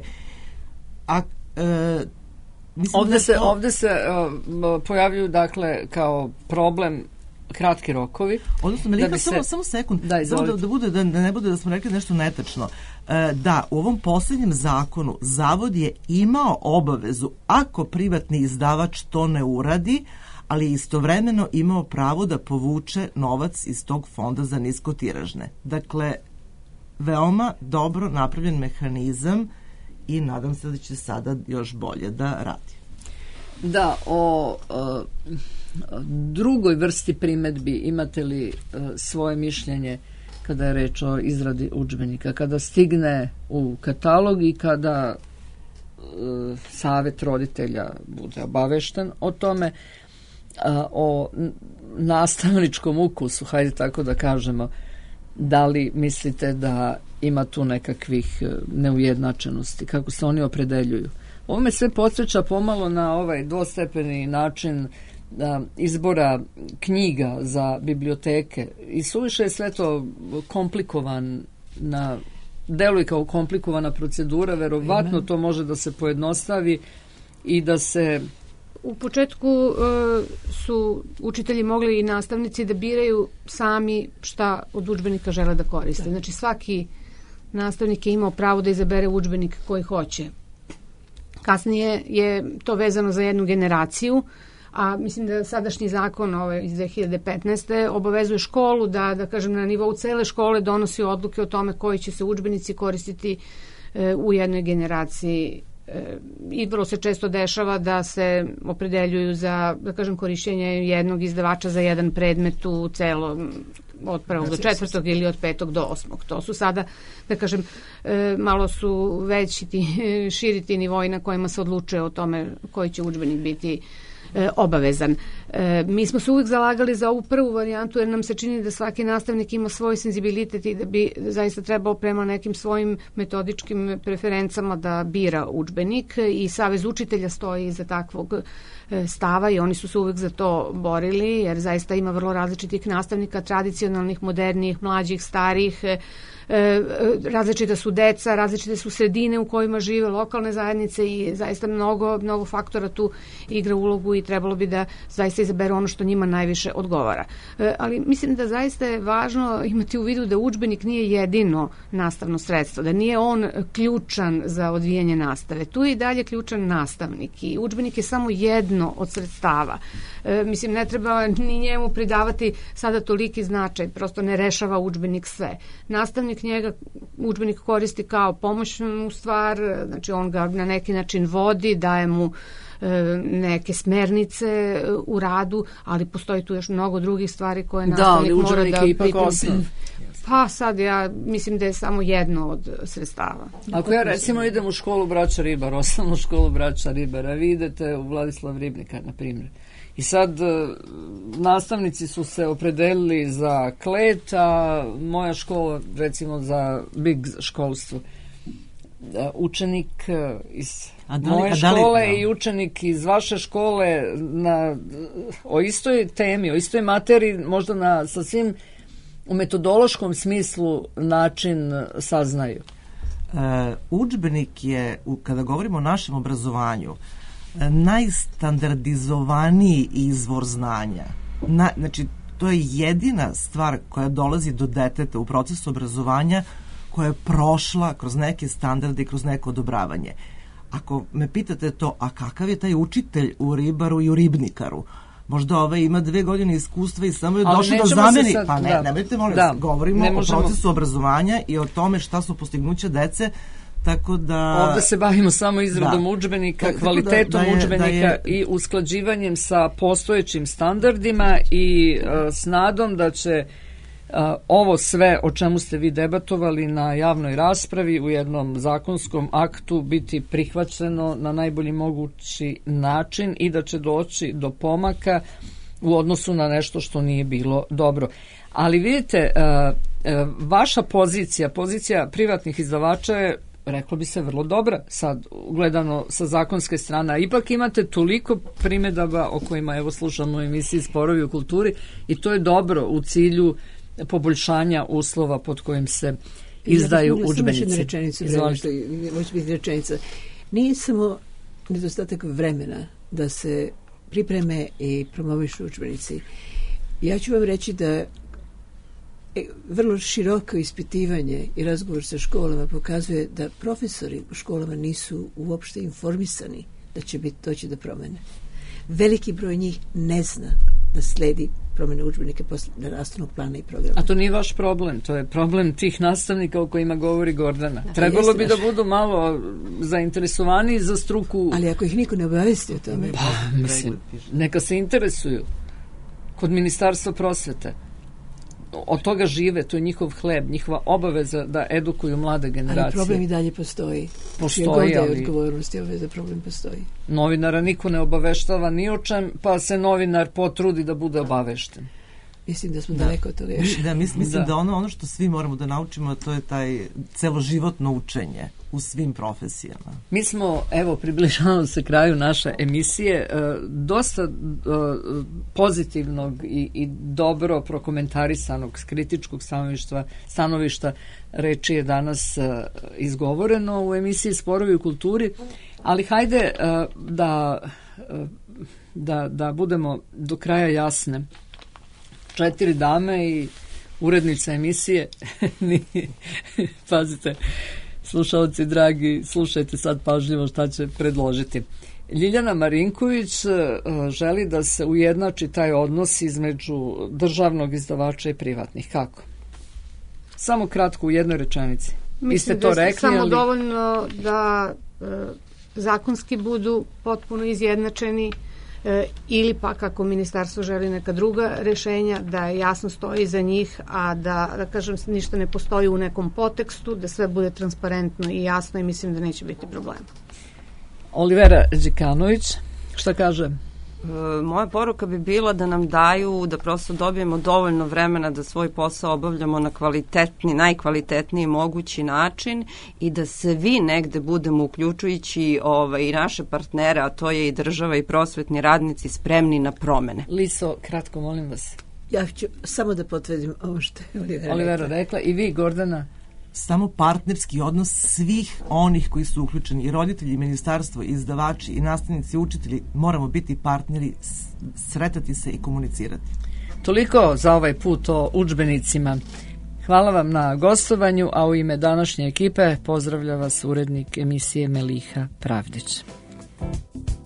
Ovde se pojavljuju dakle kao problem kratki rokovi. Odnosno, Melika, samo sekund, da ne bude da smo rekli nešto netačno. Da, u ovom posljednjem zakonu Zavod je imao obavezu, ako privatni izdavač to ne uradi, ali istovremeno imao pravo da povuče novac iz tog fonda za niskotiražne. Dakle, veoma dobro napravljen mehanizam i nadam se da će sada još bolje da radi. Da, o drugoj vrsti primetbi imate li svoje mišljenje kada je reč o izradi udžbenika? Kada stigne u katalog i kada savet roditelja bude obavešten o tome, o nastavničkom ukusu, hajde tako da kažemo, da li mislite da ima tu nekakvih neujednačenosti, kako se oni opredeljuju? Ovo me sve podsjeća pomalo na ovaj dvostepeni način izbora knjiga za biblioteke i suviše je sve to deluje kao komplikovana procedura, verovatno to može da se pojednostavi, i da se... U početku su učitelji mogli i nastavnici da biraju sami šta od udžbenika žele da koriste. Znači svaki nastavnik je imao pravo da izabere udžbenik koji hoće. Kasnije je to vezano za jednu generaciju, a mislim da sadašnji zakon iz 2015. obavezuje školu da kažem, na nivou cele škole donosi odluke o tome koji će se udžbenici koristiti u jednoj generaciji. I vrlo se često dešava da se opredeljuju za, da kažem, korišćenje jednog izdavača za jedan predmet u celom od 1. do 4. ili od 5. do 8. To su sada, da kažem, malo su veći širi ti nivoji na kojima se odlučuje o tome koji će udžbenik biti obavezan. Mi smo se uvijek zalagali za ovu prvu varijantu jer nam se čini da svaki nastavnik ima svoj senzibilitet i da bi zaista trebao prema nekim svojim metodičkim preferencama da bira udžbenik i Savez učitelja stoji iza takvog stava i oni su se uvijek za to borili jer zaista ima vrlo različitih nastavnika, tradicionalnih, modernijih, mlađih, starih, različita su deca, različite su sredine u kojima žive lokalne zajednice i zaista mnogo faktora tu igra ulogu i trebalo bi da zaista izaberu ono što njima najviše odgovara. Ali mislim da zaista je važno imati u vidu da udžbenik nije jedino nastavno sredstvo, da nije on ključan za odvijanje nastave. Tu je i dalje ključan nastavnik i udžbenik je samo jedno od sredstava. Mislim, ne treba ni njemu pridavati sada toliki značaj, prosto ne rešava udžbenik sve. Nastavnik udžbenik koristi kao pomoćnu stvar, znači on ga na neki način vodi, daje mu neke smernice u radu, ali postoji tu još mnogo drugih stvari koje nastavnik mora da pripremi. Pa sad ja mislim da je samo jedno od sredstava. Ako ja recimo idem u školu braća Ribar, osnovnu školu braća Ribara, vi idete u Vladislav Ribnika, na primjer. I sad nastavnici su se opredelili za klet, a moja škola recimo za big školstvo. Učenik iz moje škole i učenik iz vaše škole o istoj temi, o istoj materiji, možda na sasvim u metodološkom smislu način saznaju. Udžbenik je, kada govorimo o našem obrazovanju, najstandardizovaniji izvor znanja. Znači, to je jedina stvar koja dolazi do deteta u procesu obrazovanja koja je prošla kroz neke standarde i kroz neko odobravanje. Ako me pitate to, a kakav je taj učitelj u Ribaru i u Ribnikaru? Možda ima 2 godine iskustva i samo je došao da zameni. Pa ne, nemojte molim vas, govorimo o procesu obrazovanja i o tome šta su postignuća dece. Tako da... Ovde se bavimo samo izradom udžbenika, kvalitetom udžbenika i usklađivanjem sa postojećim standardima i s nadom da će ovo sve o čemu ste vi debatovali na javnoj raspravi u jednom zakonskom aktu biti prihvaćeno na najbolji mogući način i da će doći do pomaka u odnosu na nešto što nije bilo dobro. Ali vidite, vaša pozicija privatnih izdavača je, reklo bi se, vrlo dobra sad gledano sa zakonske strane, a ipak imate toliko primedaba o kojima evo slušamo u emisiji Sporovi u kulturi i to je dobro u cilju poboljšanja uslova pod kojim se izdaju udžbenici. Rečenica. Nije samo nedostatak vremena da se pripreme i promovišu udžbenici. Ja ću vam reći da vrlo široko ispitivanje i razgovor sa školama pokazuje da profesori u školama nisu uopšte informisani da će doći do promene. Veliki broj njih ne zna da sledi promene udžbenike posle nastavnog plana i programa. A to nije vaš problem, to je problem tih nastavnika o kojima govori Gordana. Trebalo bi da budu malo zainteresovani za struku. Ali ako ih niko ne obavesti o tome... Pa, mislim, neka se interesuju kod Ministarstva prosvete. Od toga žive, to je njihov hleb, njihova obaveza da edukuju mlade generacije. Ali problem i dalje postoji. Postoji, ali... odgovornost i obaveza, problem postoji. Novinara niko ne obaveštava ni o čem, pa se novinar potrudi da bude obavešten. Mislim da smo daleko od toga još. Mislim da ono što svi moramo da naučimo, to je taj celoživotno učenje u svim profesijama. Mi smo, evo, približavamo se kraju naše emisije, dosta pozitivnog i dobro prokomentarisanog s kritičkog stanovišta reči je danas izgovoreno u emisiji Sporovi u kulturi. Ali hajde da budemo do kraja jasne. 4 dame i urednica emisije. Pazite, slušalci dragi, slušajte sad pažljivo šta će predložiti. Ljiljana Marinković želi da se ujednači taj odnos između državnog izdavača i privatnih. Kako? Samo kratko u jednoj rečenici. Vi ste to rekli, samo ali... dovoljno da zakonski budu potpuno izjednačeni ili pak ako ministarstvo želi neka druga rešenja, da jasno stoji za njih, a da kažem, ništa ne postoji u nekom podtekstu, da sve bude transparentno i jasno i mislim da neće biti problema. Olivera Đikanović, šta kaže? Moja poruka bi bila da nam daju, da prosto dobijemo dovoljno vremena da svoj posao obavljamo na najkvalitetniji mogući način i da se vi negde budemo, uključujući i naše partnere, a to je i država i prosvetni radnici, spremni na promene. Liso, kratko molim vas. Ja ću samo da potvrdim ovo što je Olivera rekla. I vi, Gordana? Samo partnerski odnos svih onih koji su uključeni, i roditelji, i ministarstvo, i izdavači, i nastavnici, i učitelji, moramo biti partneri, sretati se i komunicirati. Toliko za ovaj put o udžbenicima. Hvala vam na gostovanju, a u ime današnje ekipe pozdravlja vas urednik emisije Meliha Pravdić.